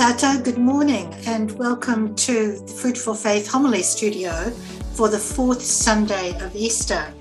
Tata, good morning and welcome to the Food for Faith Homily Studio for the fourth Sunday of Easter.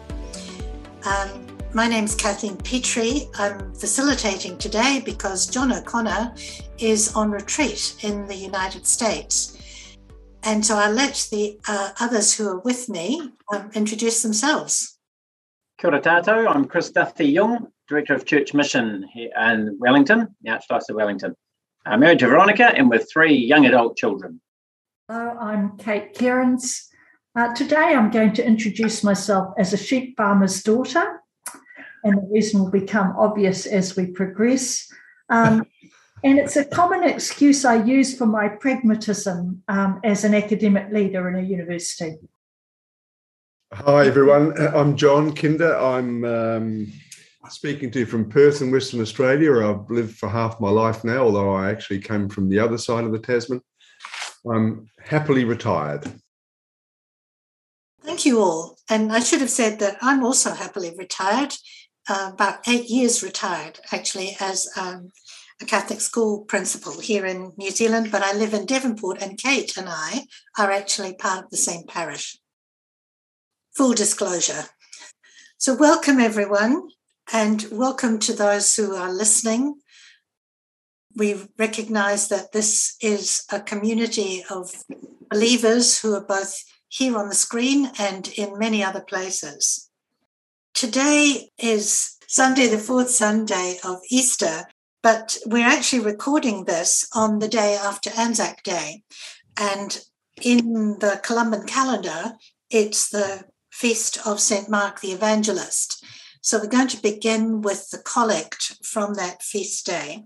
My name's Kathleen Petrie. I'm facilitating today because John O'Connor is on retreat in the United States. And so I'll let the others who are with me introduce themselves. Kia ora tātou, I'm Chris Duthie-Young, Director of Church Mission here in Wellington, the Archdiocese of Wellington. I'm married to Veronica and with 3 young adult children. Hello, I'm Kate Cairns. Today I'm going to introduce myself as a sheep farmer's daughter, and the reason will become obvious as we progress. And it's a common excuse I use for my pragmatism as an academic leader in a university. Hi everyone, I'm John Kinder. I'm speaking to you from Perth in Western Australia. I've lived for half my life now, although I actually came from the other side of the Tasman. I'm happily retired. Thank you all. And I should have said that I'm also happily retired, about 8 years retired actually as a Catholic school principal here in New Zealand, but I live in Devonport and Kate and I are actually part of the same parish. Full disclosure. So welcome everyone and welcome to those who are listening. We recognise that this is a community of believers who are both here on the screen and in many other places. Today is Sunday, the fourth Sunday of Easter, but we're actually recording this on the day after Anzac Day. And in the Columban calendar, it's the feast of St. Mark the Evangelist. So we're going to begin with the collect from that feast day.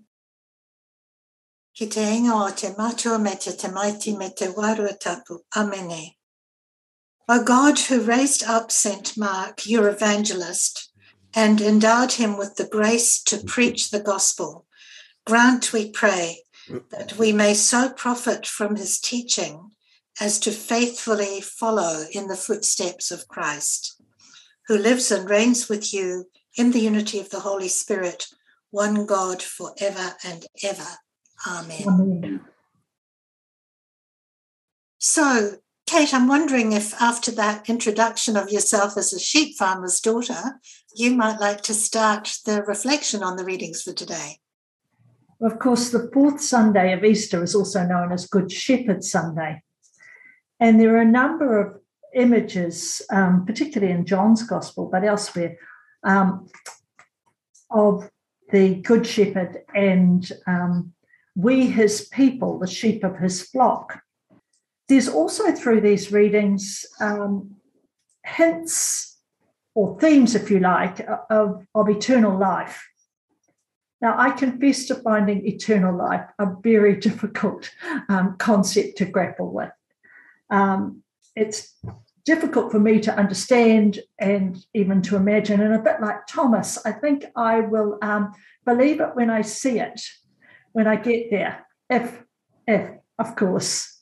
Ki te inga o te matua me te tamaiti me te warua tapu. Amene. O God, who raised up St. Mark, your evangelist, and endowed him with the grace to preach the gospel, grant, we pray, that we may so profit from his teaching as to faithfully follow in the footsteps of Christ, who lives and reigns with you in the unity of the Holy Spirit, one God forever and ever. Amen. Amen. So, Kate, I'm wondering if after that introduction of yourself as a sheep farmer's daughter, you might like to start the reflection on the readings for today. Of course, the fourth Sunday of Easter is also known as Good Shepherd Sunday. And there are a number of images, particularly in John's Gospel, but elsewhere, of the Good Shepherd and we, his people, the sheep of his flock. There's also through these readings hints or themes, if you like, of eternal life. Now, I confess to finding eternal life a very difficult concept to grapple with. It's difficult for me to understand and even to imagine. And a bit like Thomas, I think I will believe it when I see it, when I get there, if of course.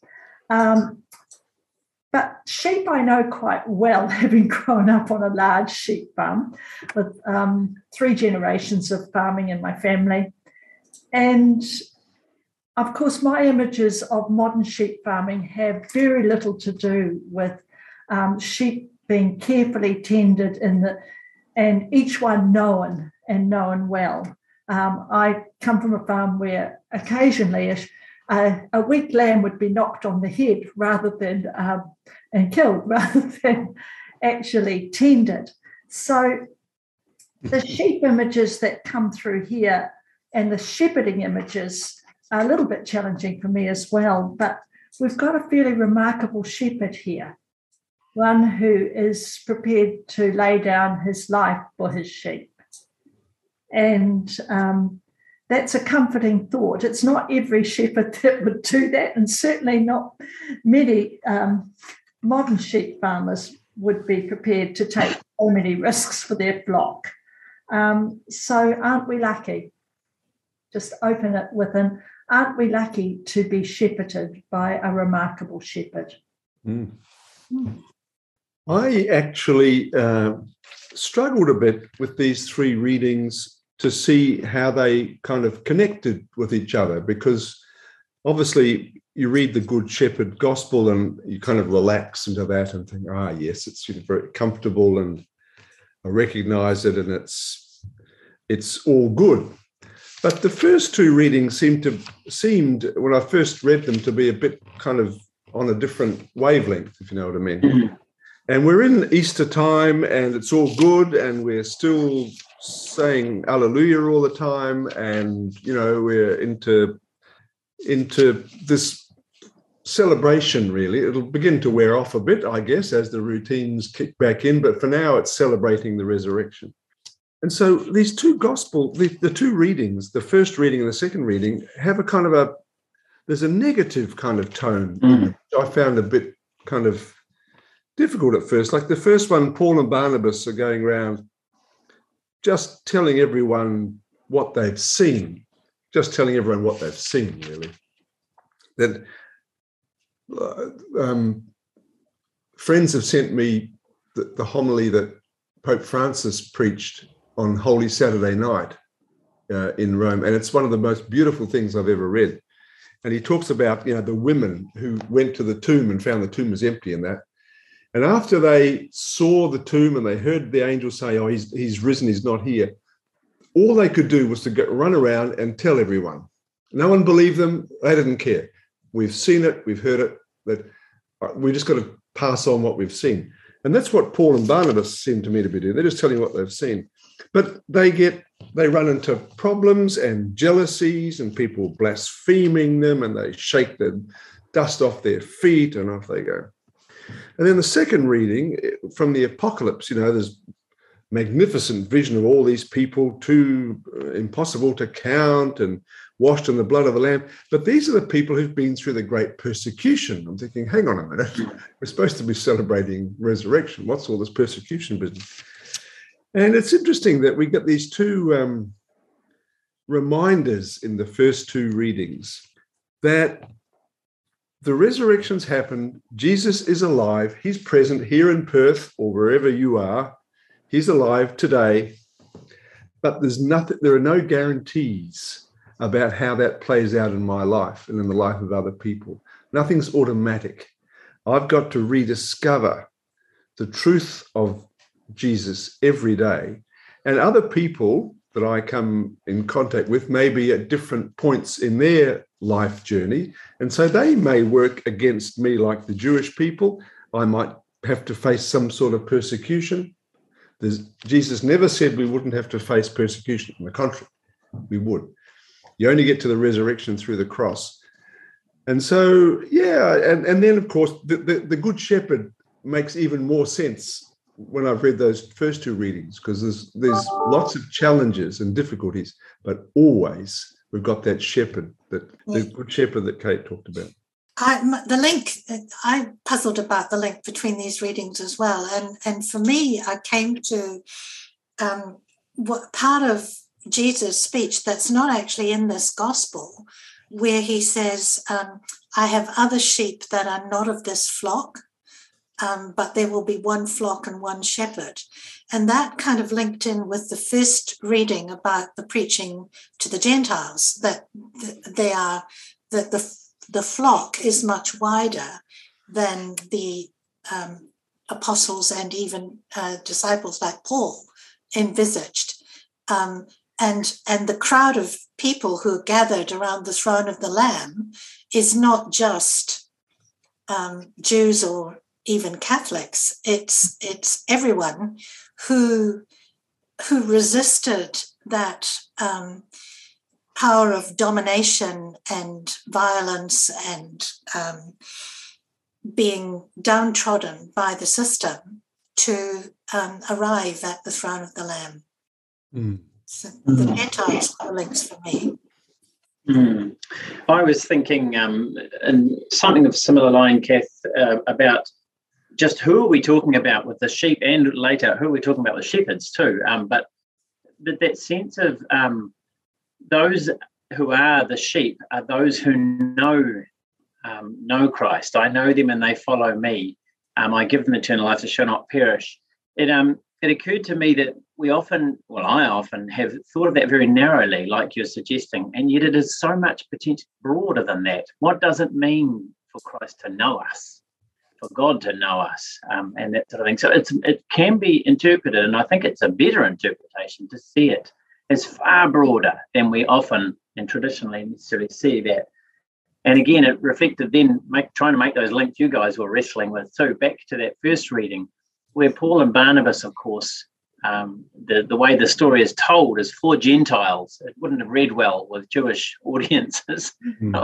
But sheep I know quite well, having grown up on a large sheep farm with 3 generations of farming in my family. And of course, my images of modern sheep farming have very little to do with sheep being carefully tended and each one known well. I come from a farm where occasionally a weak lamb would be knocked on the head and killed rather than actually tended. So the sheep images that come through here and the shepherding images are a little bit challenging for me as well, but we've got a fairly remarkable shepherd here, one who is prepared to lay down his life for his sheep. And that's a comforting thought. It's not every shepherd that would do that, and certainly not many modern sheep farmers would be prepared to take so many risks for their flock. So aren't we lucky? Just open it with an, aren't we lucky to be shepherded by a remarkable shepherd? Mm. I actually struggled a bit with these 3 readings to see how they kind of connected with each other, because obviously you read the Good Shepherd Gospel and you kind of relax into that and think, yes, it's very comfortable and I recognize it and it's all good. But the first two readings seemed, when I first read them, to be a bit kind of on a different wavelength, if you know what I mean. Mm-hmm. And we're in Easter time and it's all good and we're still saying Alleluia all the time, and we're into this celebration. Really, it'll begin to wear off a bit, I guess, as the routines kick back in, but for now it's celebrating the resurrection. And so these two the two readings, the first reading and the second reading, have a kind of there's a negative kind of tone. I found a bit kind of difficult at first. Like the first one, Paul and Barnabas are going around just telling everyone what they've seen, really. That friends have sent me the homily that Pope Francis preached on Holy Saturday night in Rome, and it's one of the most beautiful things I've ever read. And he talks about the women who went to the tomb and found the tomb was empty and that. And after they saw the tomb and they heard the angel say, "Oh, he's risen, he's not here," all they could do was to run around and tell everyone. No one believed them. They didn't care. We've seen it. We've heard it. That we just got to pass on what we've seen. And that's what Paul and Barnabas seem to me to be doing. They're just telling what they've seen. But they run into problems and jealousies and people blaspheming them, and they shake the dust off their feet and off they go. And then the second reading from the Apocalypse, there's magnificent vision of all these people, too impossible to count and washed in the blood of the Lamb. But these are the people who've been through the great persecution. I'm thinking, hang on a minute, we're supposed to be celebrating resurrection. What's all this persecution business? And it's interesting that we get these two reminders in the first two readings that the resurrection's happened. Jesus is alive. He's present here in Perth or wherever you are. He's alive today. But there are no guarantees about how that plays out in my life and in the life of other people. Nothing's automatic. I've got to rediscover the truth of Jesus every day. And other people that I come in contact with may be at different points in their life journey. And so they may work against me like the Jewish people. I might have to face some sort of persecution. Jesus never said we wouldn't have to face persecution. On the contrary, we would. You only get to the resurrection through the cross. And so, and then, of course, the Good Shepherd makes even more sense when I've read those first two readings, because there's lots of challenges and difficulties, but always we've got that shepherd, the Good Shepherd that Kate talked about. I puzzled about the link between these readings as well. And for me, I came to what part of Jesus' speech that's not actually in this gospel, where he says, I have other sheep that are not of this flock, but there will be one flock and one shepherd. And that kind of linked in with the first reading about the preaching to the Gentiles, that the flock is much wider than the apostles and even disciples like Paul envisaged. And the crowd of people who are gathered around the throne of the Lamb is not just Jews or even Catholics. It's everyone who resisted that power of domination and violence and being downtrodden by the system to arrive at the throne of the Lamb. So the Gentiles are links for me. I was thinking, and something of similar line, Kath, about just who are we talking about with the sheep, and later who are we talking about with shepherds too. But that sense of those who are the sheep are those who know Christ. I know them and they follow me. I give them eternal life, they shall not perish. it occurred to me that I often have thought of that very narrowly, like you're suggesting, and yet it is so much potentially broader than that. What does it mean for Christ to know us, for God to know us, and that sort of thing? So it can be interpreted, and I think it's a better interpretation to see it as far broader than we often and traditionally necessarily see that. And again, it reflected then trying to make those links you guys were wrestling with too, back to that first reading, where Paul and Barnabas, of course, the way the story is told is for Gentiles. It wouldn't have read well with Jewish audiences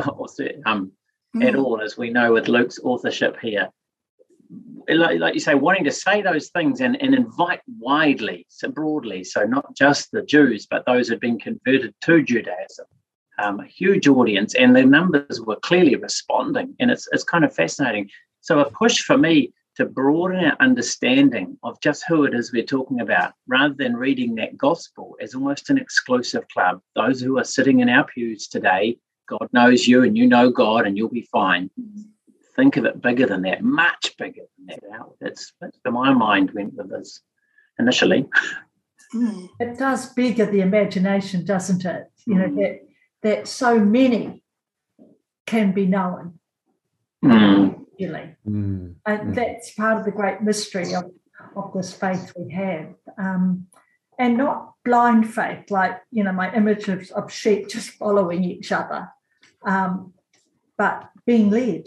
at all, as we know with Luke's authorship here. Like you say, wanting to say those things and invite widely, so broadly, so not just the Jews, but those who had been converted to Judaism. A huge audience, and the numbers were clearly responding, and it's kind of fascinating. So a push for me to broaden our understanding of just who it is we're talking about, rather than reading that gospel as almost an exclusive club. Those who are sitting in our pews today, God knows you and you know God and you'll be fine. Think of it bigger than that, much bigger than that. That's where my mind went with this initially. It does bigger the imagination, doesn't it? You know, that so many can be known. Really. And that's part of the great mystery of this faith we have. And not blind faith, like, you know, my image of sheep just following each other, but being led.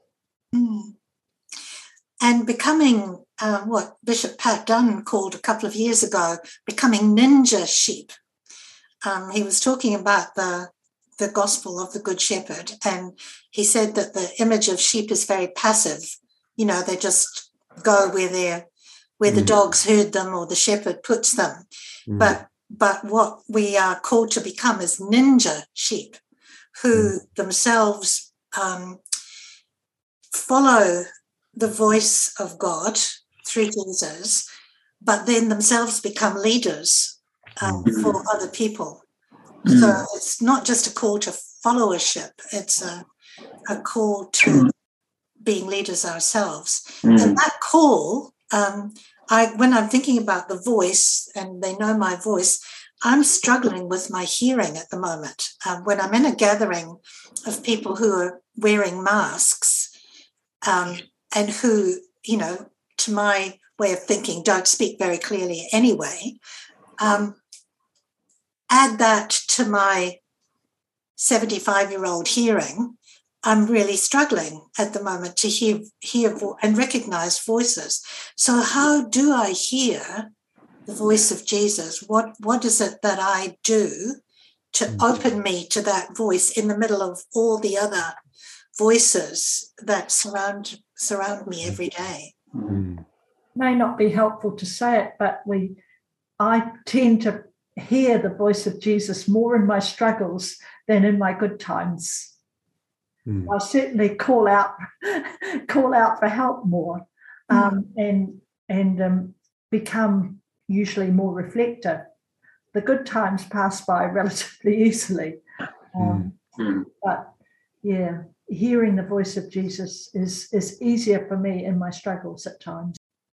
And becoming what Bishop Pat Dunn called a couple of years ago, becoming ninja sheep. He was talking about the gospel of the Good Shepherd, and he said that the image of sheep is very passive. You know, they just go where the dogs herd them or the shepherd puts them. But what we are called to become is ninja sheep, who themselves follow the voice of God through Jesus, but then themselves become leaders for other people. So it's not just a call to followership, it's a call to being leaders ourselves. And that call, when I'm thinking about the voice, and they know my voice, I'm struggling with my hearing at the moment. When I'm in a gathering of people who are wearing masks, and who, you know, to my way of thinking, don't speak very clearly anyway, add that to my 75-year-old hearing, I'm really struggling at the moment to hear and recognize voices. So how do I hear the voice of Jesus? What is it that I do to open me to that voice in the middle of all the other voices that surround me every day? May not be helpful to say it, but I tend to hear the voice of Jesus more in my struggles than in my good times. I certainly call out for help more, and become usually more reflective. The good times pass by relatively easily, but yeah, hearing the voice of Jesus is easier for me in my struggles at times.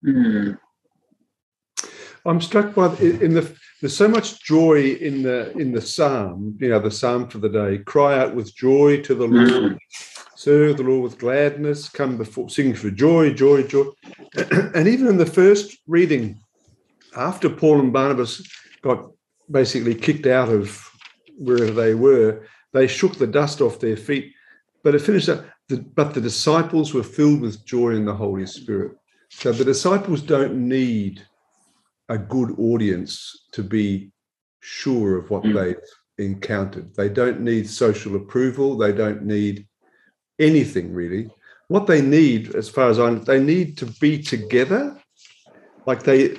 I'm struck by there's so much joy in the psalm. You know, the psalm for the day: cry out with joy to the Lord, serve the Lord with gladness, come before, sing for joy, joy, joy. And even in the first reading, after Paul and Barnabas got basically kicked out of wherever they were, they shook the dust off their feet. But it finished up, but the disciples were filled with joy in the Holy Spirit. So the disciples don't need a good audience to be sure of what they've encountered. They don't need social approval. They don't need anything really. What they need, as far as I know, they need to be together. Like they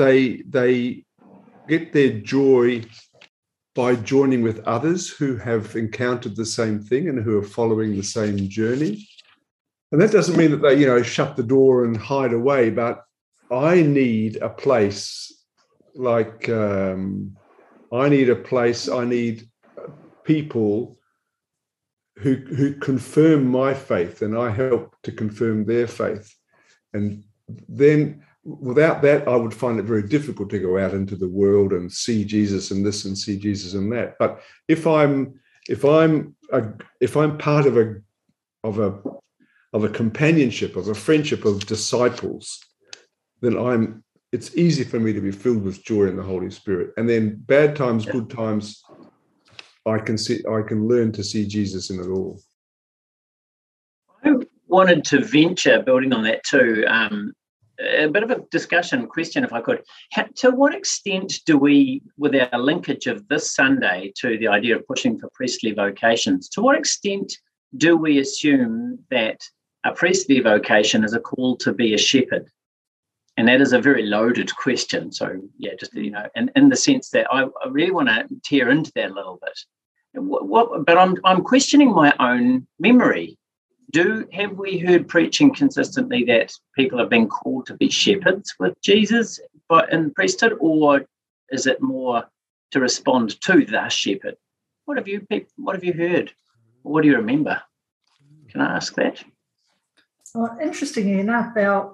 get their joy by joining with others who have encountered the same thing and who are following the same journey. And that doesn't mean that they, you know, shut the door and hide away, but I need a place like I need people who confirm my faith, and I help to confirm their faith. And then without that, I would find it very difficult to go out into the world and see Jesus in this and see Jesus in that. But if I'm part of a companionship, of a friendship of disciples, then it's easy for me to be filled with joy in the Holy Spirit. And then bad times, good times, I can learn to see Jesus in it all. I wanted to venture, building on that too, a bit of a discussion question, if I could. To what extent do we, with our linkage of this Sunday to the idea of pushing for priestly vocations, to what extent do we assume that a priestly vocation is a call to be a shepherd? And that is a very loaded question. So, yeah, just, and in the sense that I really want to tear into that a little bit. But I'm questioning my own memory. Have we heard preaching consistently that people have been called to be shepherds with Jesus in priesthood, or is it more to respond to the shepherd? What have you heard? What do you remember? Can I ask that? Well, interestingly enough,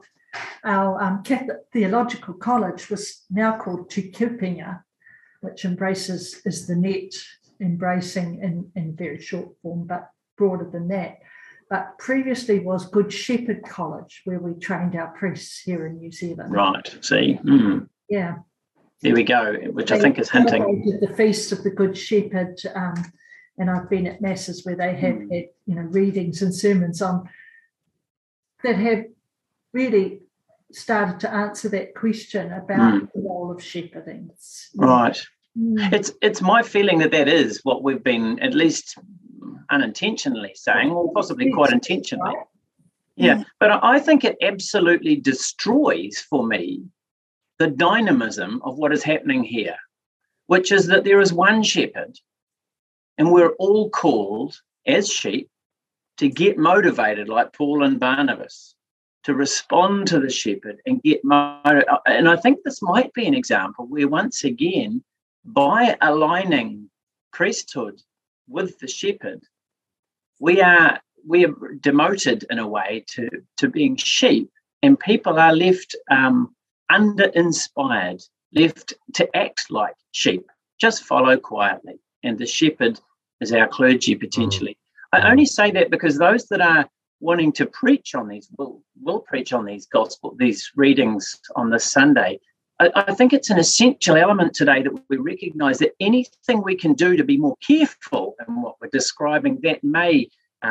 our Catholic Theological College was now called Te Kipinga, which is the net, embracing in very short form, but broader than that. But previously was Good Shepherd College, where we trained our priests here in New Zealand. Right, see. Mm. Yeah. There we go, which I think is hinting. The Feast of the Good Shepherd, and I've been at masses where they have had, readings and sermons on that have really started to answer that question about the role of shepherding. Right. It's my feeling that is what we've been at least unintentionally saying, or possibly quite intentionally. Right? Yeah, but I think it absolutely destroys for me the dynamism of what is happening here, which is that there is one shepherd and we're all called as sheep to get motivated like Paul and Barnabas, to respond to the shepherd and get motivated. And I think this might be an example where, once again, by aligning priesthood with the shepherd, we are demoted in a way to being sheep, and people are left under-inspired, left to act like sheep, just follow quietly. And the shepherd is our clergy, potentially. I only say that because those that are wanting to preach on these will preach on these readings on this Sunday. I think it's an essential element today that we recognise that anything we can do to be more careful in what we're describing that may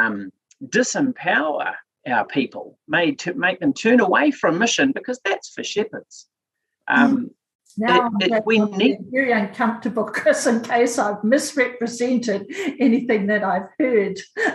disempower our people, may to make them turn away from mission, because that's for shepherds. Now I'm very uncomfortable, Chris, in case I've misrepresented anything that I've heard.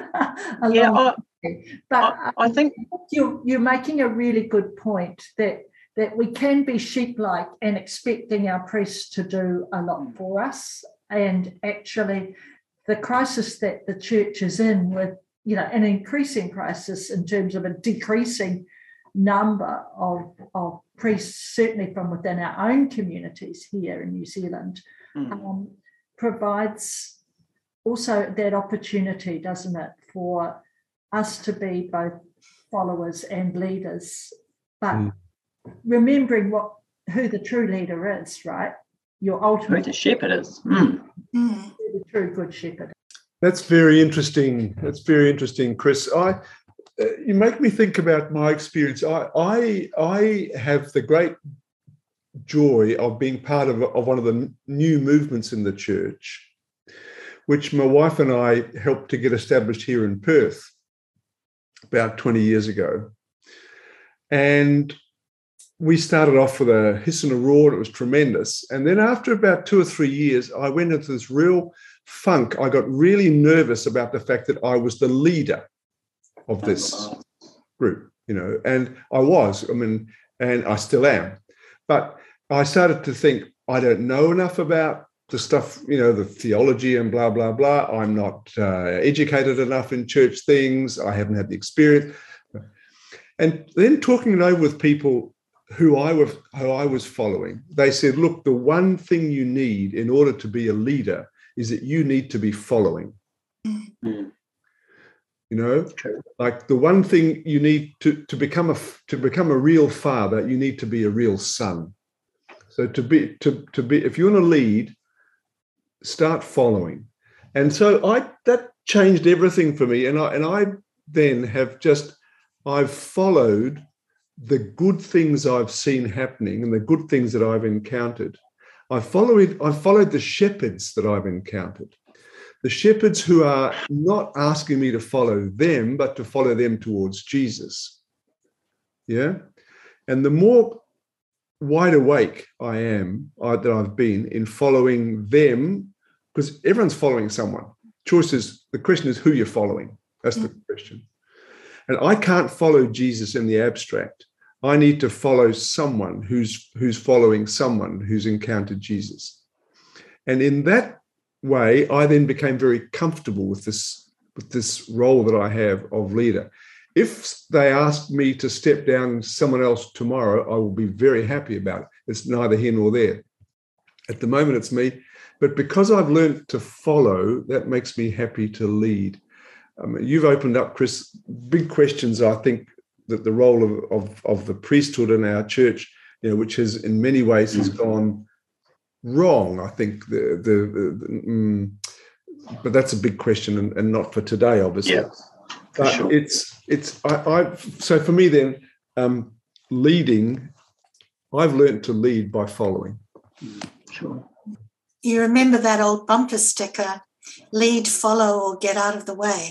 I think you're making a really good point that we can be sheep-like and expecting our priests to do a lot for us. And actually, the crisis that the church is in, with an increasing crisis in terms of a decreasing number of priests, certainly from within our own communities here in New Zealand, provides also that opportunity, doesn't it, for us to be both followers and leaders, but remembering who the true leader is, right? Your ultimate, who the shepherd is. Who the true good shepherd. That's very interesting. That's very interesting, Chris. You make me think about my experience. I have the great joy of being part of one of the new movements in the church, which my wife and I helped to get established here in Perth about 20 years ago. And we started off with a hiss and a roar. It was tremendous. And then after about 2 or 3 years, I went into this real funk. I got really nervous about the fact that I was the leader of this group, and I was, and I still am. But I started to think, I don't know enough about the stuff, the theology and blah, blah, blah. I'm not educated enough in church things. I haven't had the experience. And then talking it over with people who I was following, they said, look, the one thing you need in order to be a leader is that you need to be following. You know, True. like the one thing you need to become a real father, you need to be a real son. So to be if you want to lead, start following. And so that changed everything for me. And I then I've followed the good things I've seen happening and the good things that I've encountered. I followed the shepherds that I've encountered. The shepherds who are not asking me to follow them, but to follow them towards Jesus. Yeah. And the more wide awake that I've been in following them, because everyone's following someone. The question is who you're following. That's the question. And I can't follow Jesus in the abstract. I need to follow someone who's following someone who's encountered Jesus. And in that way, I then became very comfortable with this role that I have of leader. If they ask me to step down someone else tomorrow, I will be very happy about it. It's neither here nor there. At the moment, it's me. But because I've learned to follow, that makes me happy to lead. You've opened up, Chris, big questions, I think, that the role of the priesthood in our church, which has in many ways has gone wrong, I think. But that's a big question and not for today, obviously. Yeah, but sure. So for me then, leading, I've learned to lead by following. Sure. You remember that old bumper sticker, lead, follow, or get out of the way.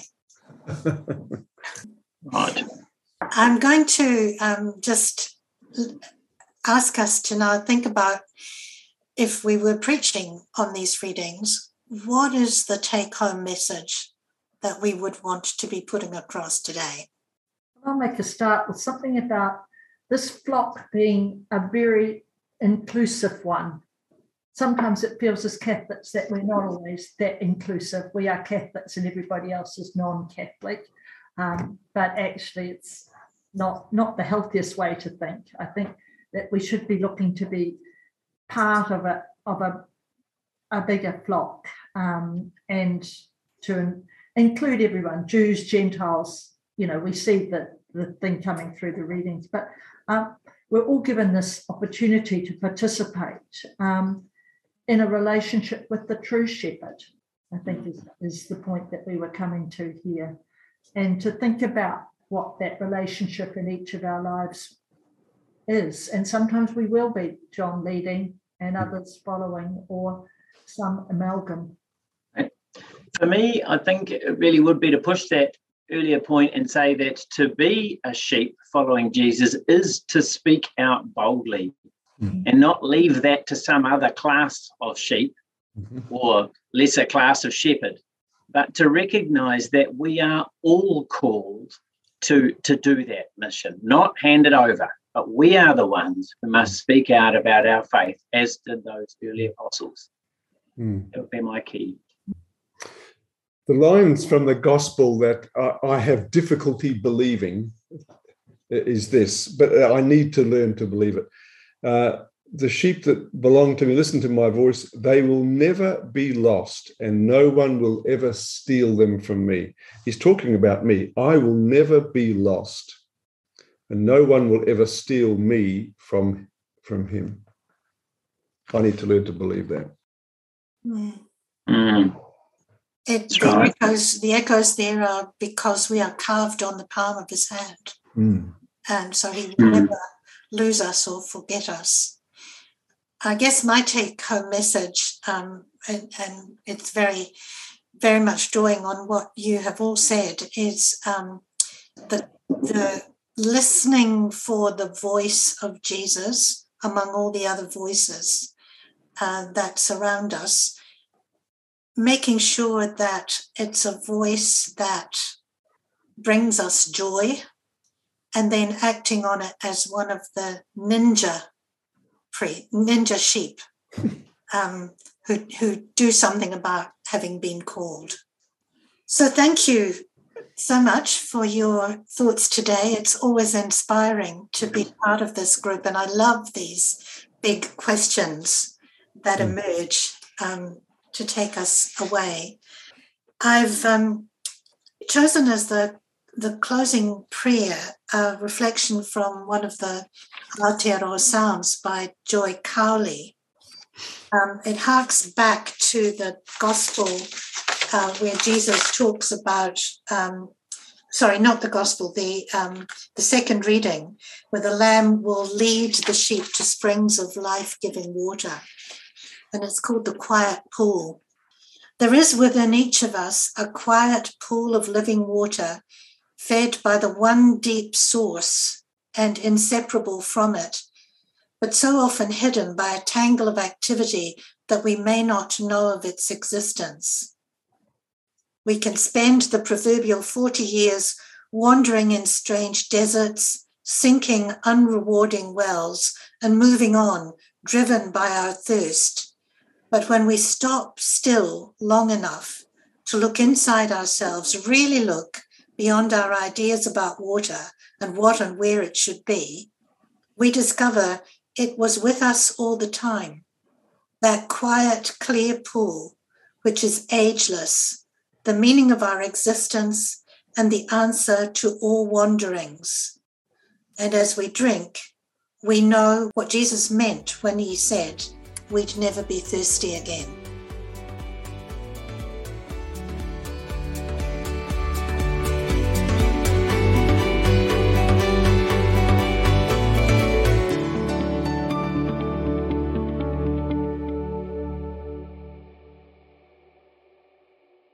Right. I'm going to just ask us to now think about, if we were preaching on these readings, what is the take-home message that we would want to be putting across today? I'll make a start with something about this flock being a very inclusive one. Sometimes it feels as Catholics that we're not always that inclusive. We are Catholics and everybody else is non-Catholic. But actually it's not the healthiest way to think. I think that we should be looking to be part of a bigger flock, and to include everyone, Jews, Gentiles. We see the thing coming through the readings, but we're all given this opportunity to participate in a relationship with the true shepherd, I think is the point that we were coming to here, and to think about what that relationship in each of our lives is. And sometimes we will be, John, leading and others following, or some amalgam. For me, I think it really would be to push that earlier point and say that to be a sheep following Jesus is to speak out boldly and not leave that to some other class of sheep or lesser class of shepherd, but to recognise that we are all called to do that mission, not hand it over, but we are the ones who must speak out about our faith, as did those early apostles. That would be my key. The lines from the gospel that I have difficulty believing is this, but I need to learn to believe it. The sheep that belong to me, listen to my voice, they will never be lost, and no one will ever steal them from me. He's talking about me. I will never be lost, and no one will ever steal me from him. I need to learn to believe that. The echoes there are because we are carved on the palm of his hand. And so he will never lose us or forget us. I guess my take-home message, and it's very, very much drawing on what you have all said, is the listening for the voice of Jesus among all the other voices that surround us, making sure that it's a voice that brings us joy, and then acting on it as one of the ninja sheep who do something about having been called. So thank you so much for your thoughts today. It's always inspiring to be part of this group, and I love these big questions that emerge to take us away. I've chosen as the closing prayer, a reflection from one of the Aotearoa Psalms by Joy Cowley. It harks back to the gospel where Jesus talks about, not the gospel, the second reading, where the lamb will lead the sheep to springs of life-giving water. And it's called the quiet pool. There is within each of us a quiet pool of living water, fed by the one deep source and inseparable from it, but so often hidden by a tangle of activity that we may not know of its existence. We can spend the proverbial 40 years wandering in strange deserts, sinking unrewarding wells, and moving on, driven by our thirst. But when we stop still long enough to look inside ourselves, really look beyond our ideas about water and what and where it should be, we discover it was with us all the time. That quiet, clear pool, which is ageless, the meaning of our existence and the answer to all wanderings. And as we drink, we know what Jesus meant when he said we'd never be thirsty again.